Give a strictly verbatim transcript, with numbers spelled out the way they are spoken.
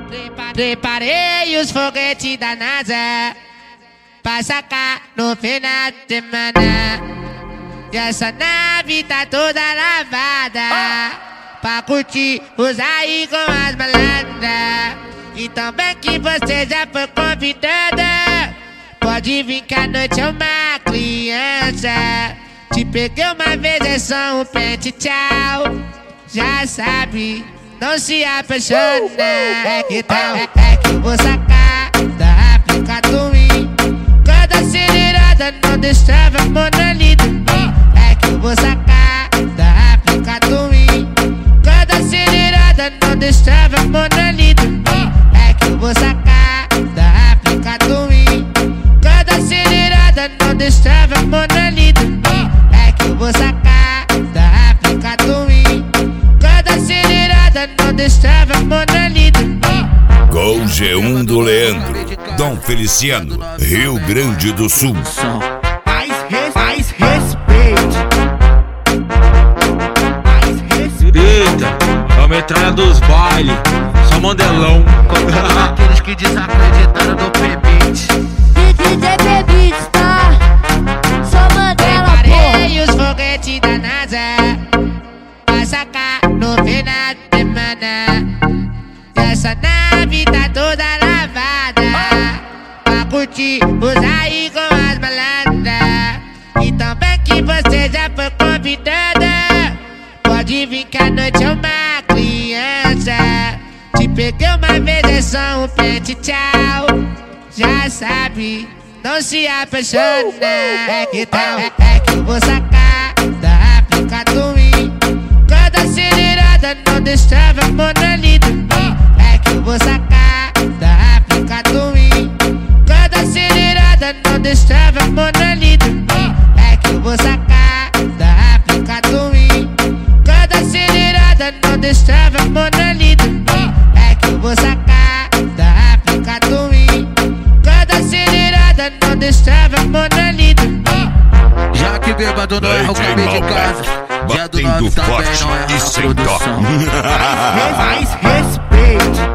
Preparei os foguetes da NASA pra sacar no final de semana. E essa nave tá toda lavada pra curtir, usar aí com as malandras. Então bem que você já foi convidada, pode vir que a noite é uma criança. Te peguei uma vez, é só um pente, tchau. Já sabe, não se apaixona. É que tal, é, é que eu vou sacar da África do Win. Cada acelerada não deixava monolito em mim. É que eu vou sacar da África do Win. Cada acelerada não deixava monolito em mim. É que eu vou sacar da África do Win. Cada acelerada não deixava monolito em mim. É que eu vou sacar da África do Win. Cada acelerada não deixava monolito em mim. Com G um do Leandro, Dom Feliciano, Rio Grande do Sul. Mais, res, mais respeito. Mais respeito. Eita, é a metralha dos bailes, só mandelão. Contra aqueles que desacreditaram no P-Beat. D J P-Beat, tá? Só mandela, porra. Preparei os foguetes da NASA pra sacar no final de semana. E essa nave tá toda lavada pra curtir, usar aí com as malandras. Então bem que você já foi convidada, pode vir que a noite é uma criança. Te peguei uma vez, é só um pente, tchau. Já sabe, não se apaixona. É que tal, é, é que eu vou sacar da África do Win. Cada acelerada não deixava monolito em mim. É que eu vou sacar da África do Win. Cada acelerada não deixava monolito em mim. É que eu vou sacar da África do Win. Cada acelerada não deixava monolito em mim. É que eu vou sacar da África do Win. Cada acelerada não deixava monolito em mim. Já que bêbado não é o caminho de casa, dia do nove também não é a produção. Mais, mais respeito.